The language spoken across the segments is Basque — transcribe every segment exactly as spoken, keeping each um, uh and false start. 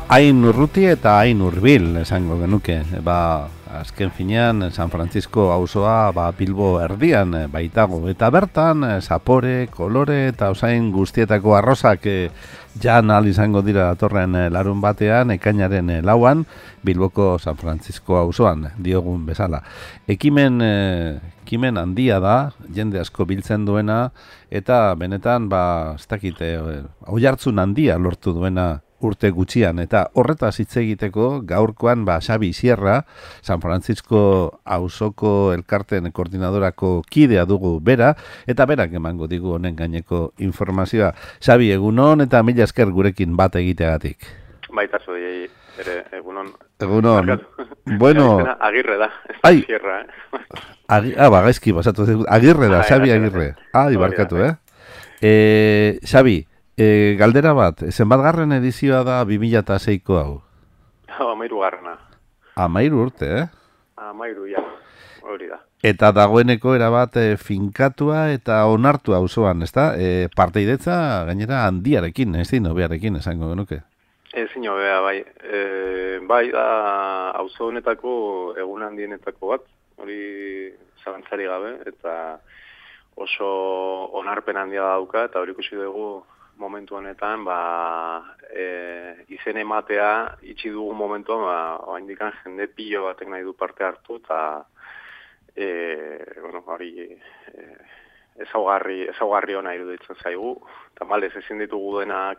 Hain urruti eta hain hurbil esango genuke. Ba, azken finean San Francisco auzoa ba, Bilbo erdian baitago. Eta bertan zapore, kolore eta osain guztietako arrozak e, jan ahal izango dira datorren larun batean, ekainaren lauan, Bilboko San Francisco auzoan, diogun bezala. Ekimen, e, ekimen handia da, jende asko biltzen duena, eta benetan, ba, ez dakite, oihartzun handia lortu duena urte gutxian, eta horretaz hitz egiteko gaurkoan ba Xabi Sierra, San Francisco auzoko elkarteen koordinadorako kidea dugu bera, eta berak emango digu honen gaineko informazioa. Xabi, egunon eta mila esker gurekin bat egiteagatik. Baita zuei ere egunon. Egunon. Bueno, Agirre da, ez ai, Sierra, eh? Agi, ah, ba, gaizki basatu. Agirre da, Xabi Agirre. Ah, ibarkatu, eh? Eh, Xabi, E, galdera bat, zenbatgarren edizioa da bi mila seiko hau? Amairu garrana. Amairu urte, eh? Amairu, ja, hori da. Eta dagoeneko erabat e, finkatua eta onartua auzoan, ezta? E, parteidetza gainera handiarekin, ez dino beharekin esango genuke. Ez dino beha, bai. E, bai da auzo honetako egun handienetako bat, hori zalantzari gabe, eta oso onarpen handia dauka, eta hori ikusi dugu momentu honetan, ba, e, izen ematea itxi dugu momentuan, ba, oaindikan jende pilo batek nahi du parte hartu, eta e, bueno, hori e, ezaugarri, ezaugarri ona iruditzen zaigu, eta malez ezin ditugu denak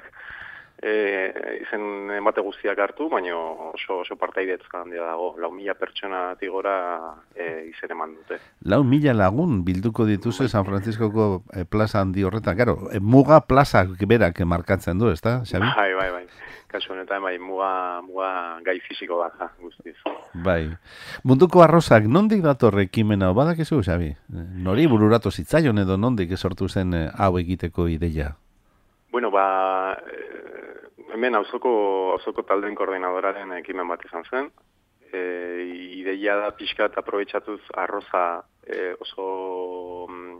e, izen emate guztiak hartu, baina oso, oso partaidetzka handia dago, lau mila pertsonatik gora e, izen eman dute. Lau mila lagun bilduko dituzu San Franciscoko e, plaza handi horretan, gero, e, muga plaza berak markatzen du, ezta, Xabi? Bai, bai, bai. Kasu honetan, bai, muga, muga gai fisiko bat, ja, guztiz. Bai. Munduko arrozak, nondik dator ekimena, badakizu, Xabi? Nori bururatu zitzaion edo nondik sortu zen e, hau egiteko ideia? Bueno, ba, e, hemen auzoko, auzoko taldeen koordinadoraren ekimen bat izan zen. E, ideia da pixka eta aprobetxatuz arroza e, oso mm,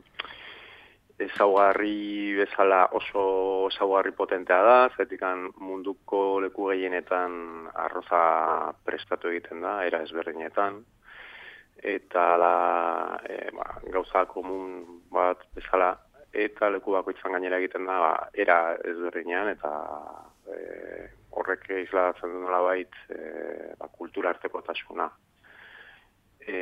ezaugarri bezala oso ezaugarri potentea da, zetikan munduko leku gehienetan arroza prestatu egiten da, era ezberdinetan. Eta da e, ba, gauza komun bat bezala, eta leku bakoitzan gainera egiten da, ba, era ezberdinean, eta e, horrek islatzen du nolabait e, ba, kultura artekotasuna. E,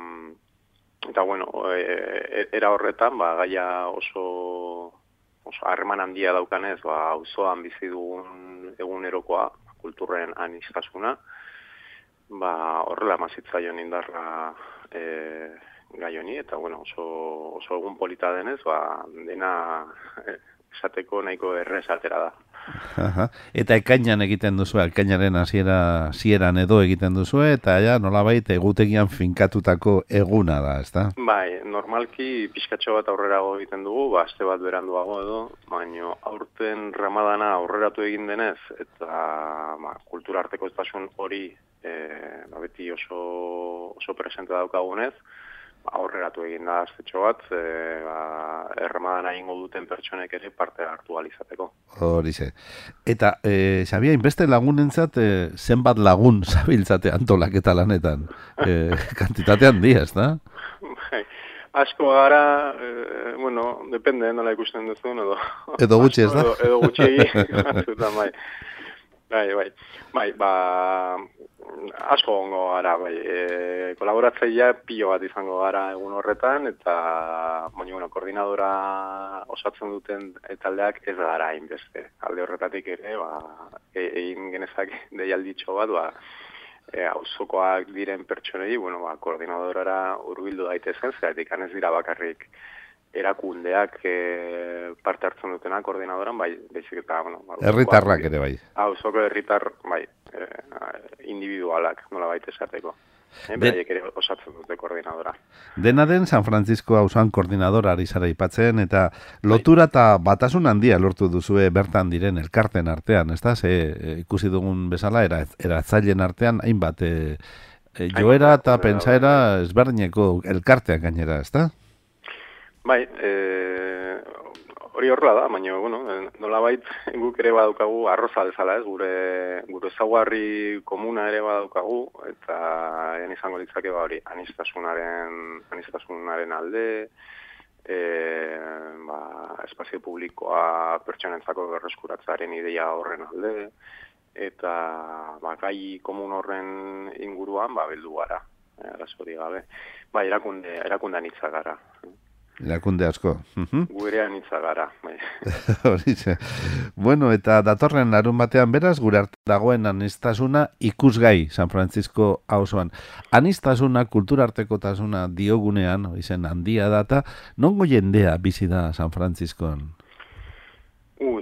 eta bueno, e, era horretan, ba, gaia oso oso harreman handia daukanez, ba, auzoan bizi dugun egunerokoa, kulturren aniztasuna, ba, horrela mazitzaion indarra e, gai honi, eta bueno, oso, oso egun polita denez, ba, dena e, esateko nahiko errez atera da. Aha. Eta ekainan egiten duzu, ekainaren hasiera zieran edo egiten duzu, eta ja, nolabait egutegian finkatutako eguna da, ezta? Bai, normalki pixkatxo bat aurrerago egiten dugu, ba, aste bat beranduago edo, baina aurten ramadana aurreratu egin denez, eta ba, kultura arteko estasun hori e, ba, beti oso, oso presente daukagunez, aurreratu egin da aztetxo bat, e, ba, erramadan egingo duten pertsonek ere parte hartu alizateko. Horixe. Eta, e, Xabi, hainbeste lagunentzat, e, zenbat lagun zabiltzate antolaketa lanetan? E, kantitate handia, ez da? Bai, asko gara, e, bueno, depende, nola ikusten duzun, edo... Edo gutxi, ez da? Edo, edo gutxi, bai. Bai, bai, bai, ba... asko gongo gara, bai, e, kolaboratzailea pilo bat izango gara egun horretan, eta bueno, bueno, koordinadora osatzen duten taldeak ez gara hainbeste. Alde horretatik ere, ba, egin genezak deialditxo bat, ba, e, auzokoak diren pertsonei, bueno, ba, koordinadorara hurbildu daitezen, zeratik ez dira bakarrik erakundeak e, parte hartzen dutenak koordinadoran, bai, baizik eta, bueno... Ba, herritarrak ere, bai. Auzoko herritar, bai, e, individualak, nola baita esateko. E, Beraiek ere osatzen dute koordinadora. Dena den, San Francisco auzoan koordinadora ari zara aipatzen, eta lotura eta batasun handia lortu duzue bertan diren elkarten artean, ez da? Ze ikusi dugun bezala, era, eratzailen artean, hainbat, e, e, joera eta pentsaera ezberdineko elkarteak gainera, ez da? Bai, e, hori horrela da, baina, bueno, nolabait guk ere badaukagu arroza bezala, ez, gure, gure ezaugarri komuna ere badaukagu, eta egin izango ditzake, ba, hori, anistasunaren, anistasunaren alde, e, ba, espazio publikoa pertsonentzako berreskuratzearen ideia horren alde, eta ba, gai komun horren inguruan ba, bildu gara, arazorik gabe. Ba, erakunde, erakunde anitza gara. Erakunde asko. Gure anitza gara. Horixe. Bueno, eta datorren larun batean beraz, gure arte dagoen anistasuna ikusgai San Francisco auzoan. Anistasuna, kulturartekotasuna diogunean, izen handia data, nongo jendea bizi da San Franciscoan? Ui,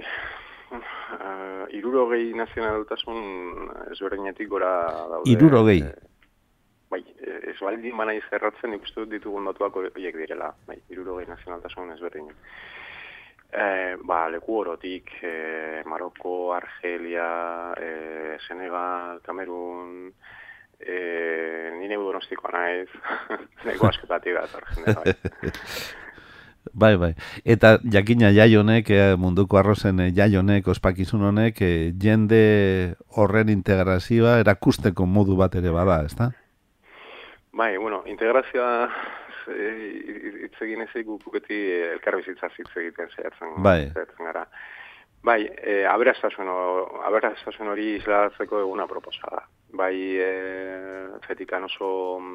uh, irurogei nazionaltasun ezberdinetik gora daude. Irurogei? Bai, ez baldin bana izerratzen ikustu ditugun datuak horiek direla, bai, irurogei nazionaltasun ezberdin. E, ba, leku orotik, e, Maroko, Argelia, e, Senegal, Kamerun, e, nire budonostikoa naiz, neko asketatik da, argene, bai. Bai, bai. Eta jakina jaionek, munduko arrozen jaionek, ospakizun honek, jende horren integrazioa erakusteko modu bat ere bada, ezta? Bai, bueno, integrazioa hitz egin ezik guk beti elkarbizitza hitz egiten zehatzen bai. gara. Bai, e, aberastasun hori islatzeko eguna proposa da. Bai, e, zetikan oso,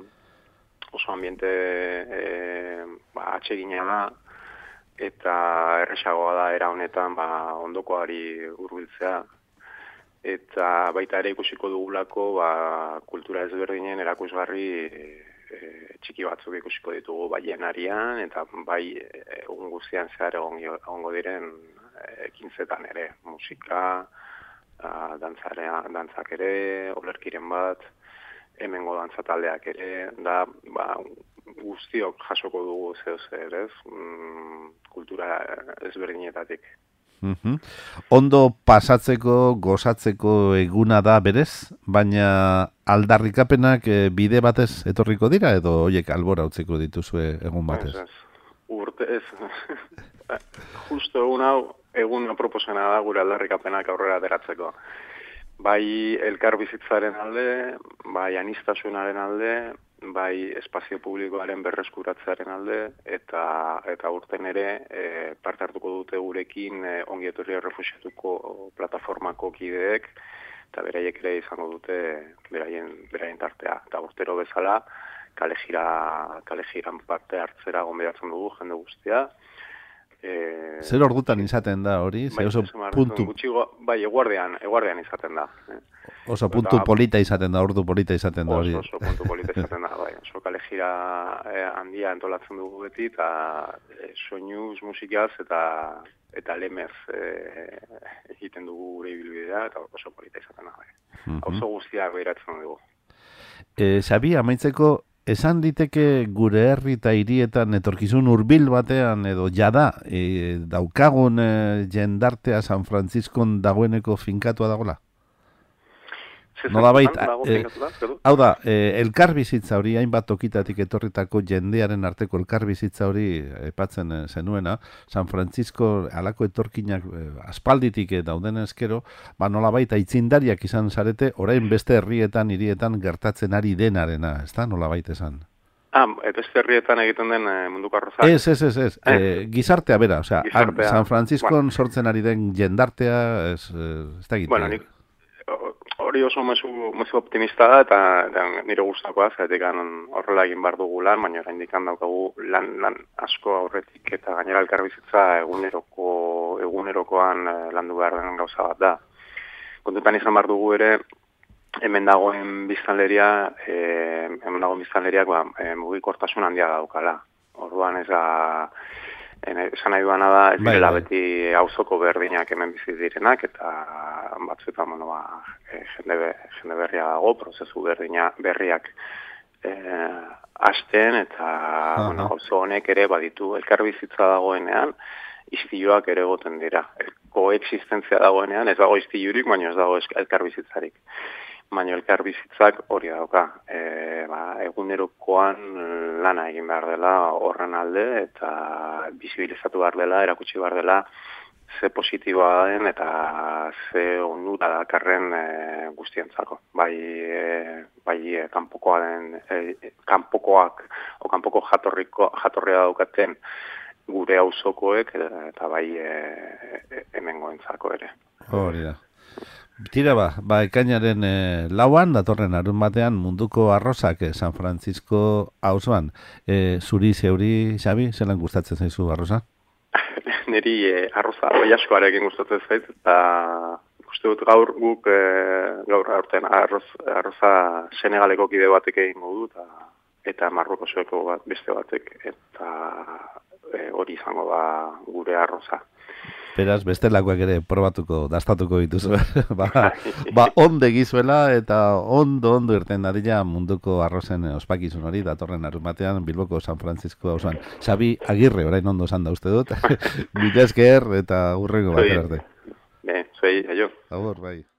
oso ambiente e, ba, atsegina da, eta erresagoa da era honetan ba, ondokoari hurbiltzea. Eta baita ere ikusiko dugulako ba, kultura ezberdinen erakusgarri e, e, txiki batzuk ikusiko ditugu bai jenarian eta bai egun guztian zehar egongo diren ekintzetan ere, musika, a, dantzarea, dantzak ere, olerkiren bat, hemengo dantzataldeak ere, da ba, guztiok jasoko dugu zeo zer, ez? Mm, kultura ezberdinetatik. Uhum. Ondo pasatzeko, gozatzeko eguna da berez, baina aldarrikapenak bide batez etorriko dira edo hoiek albora utziko dituzue egun batez? Ez, ez. Urte ez. Justo egun hau, egun proposena da gure aldarrikapenak aurrera ateratzeko. Bai elkar bizitzaren alde, bai anistasunaren alde, bai espazio publikoaren berreskuratzearen alde, eta eta urten ere e, parte hartuko dute gurekin e, ongi etorri errefuxiatuko plataformako kideek, eta beraiek ere izango dute beraien, beraien tartea. Eta urtero bezala, kale jira, kale jiran parte hartzera gonbidatzen dugu jende guztia. E, Zer ordutan izaten da hori? Bai, oso puntu... gutxigo, bai, eguardean, eguardean izaten da. Eh? Oso puntu eta, polita izaten da, ordu polita izaten da hori. Oso, oso puntu polita izaten da, bai. Oso kale jira eh, handia entolatzen dugu beti, eta eh, soinuz musikaz eta eta lemez eh, egiten dugu gure ibilbidea, eta oso polita izaten da, bai. Mm-hmm. Oso guztiak behiratzen dugu. Eh, Xabi, amaitzeko, esan diteke gure herri eta hirietan etorkizun hurbil batean edo jada e, daukagun e, jendartea San Franciscon dagoeneko finkatua dagoela? Nolabait, e, hau da, e, elkarbizitza hori, hainbat tokitatik etorritako jendearen arteko elkarbizitza hori epatzen zenuena, San Francisco alako etorkinak e, aspalditik dauden eskero, ba nolabait aitzindariak izan zarete, orain beste herrietan, hirietan gertatzen ari denarena, ez da, nolabait esan? Ah, beste herrietan egiten den e, munduko arrozak? Ez, ez, ez, ez. Eh? E, gizartea bera, osea, gizartea. San Franciscon bueno. Sortzen ari den jendartea, ez, ez da egiten. Bueno, nik, hori oso mezu, mezu optimista da, eta, eta nire gustakoa, zaitik horrela egin behar dugu lan, baina oraindik daukagu lan, lan asko aurretik, eta gainera elkarbizitza eguneroko, egunerokoan landu behar den gauza bat da. Kontutan izan behar dugu ere, hemen dagoen biztanleria, e, hemen dagoen biztanleriak ba, e, mugikortasun handia daukala. Orduan ez da... Esan nahi duana da, ez direla bai, bai. Beti auzoko berdinak hemen bizi direnak, eta batzuetan, bueno, ba, jende, jende berria dago, prozesu berdina, berriak eh, hasten, eta uh-huh. bueno, auzo honek ere baditu elkarbizitza dagoenean, istiluak ere goten dira. Koexistentzia dagoenean, ez dago istilurik, baina ez dago elkarbizitzarik. baina elkar bizitzak hori dauka. E, ba, egunerokoan lana egin behar dela horren alde, eta bizibilizatu behar dela, erakutsi behar dela, ze positiboa den eta ze onura dakarren e, guztientzako. Bai, e, bai e, kanpokoa den, e, kanpokoak, o kanpoko jatorriko, jatorria daukaten gure auzokoek eta bai e, e, hemengoentzako ere. Hori da. Tira ba, ba ekainaren e, lauan, datorren arun batean munduko arrozak e, San Francisco auzoan. E, zuri, zeuri, Xabi, zelan gustatzen zaizu arroza? Niri e, arroza oi askoarekin gustatzen zait, eta uste dut gaur guk e, gaur aurten arroz, arroza Senegaleko kide batek egin modu, eta, eta Marrokosueko bat, beste batek, eta e, hori izango da gure arroza. Beraz, bestelakoak ere probatuko, dastatuko dituzu. ba, ba, ondo egizuela eta ondo, ondo irten dadila munduko arrozen ospakizun hori, datorren arun batean, Bilboko San Francisco auzoan. Xabi Agirre, orain ondo esan da uste dut. Mila esker eta hurrengo batera arte. Be, zuei, aio. Agur, bai.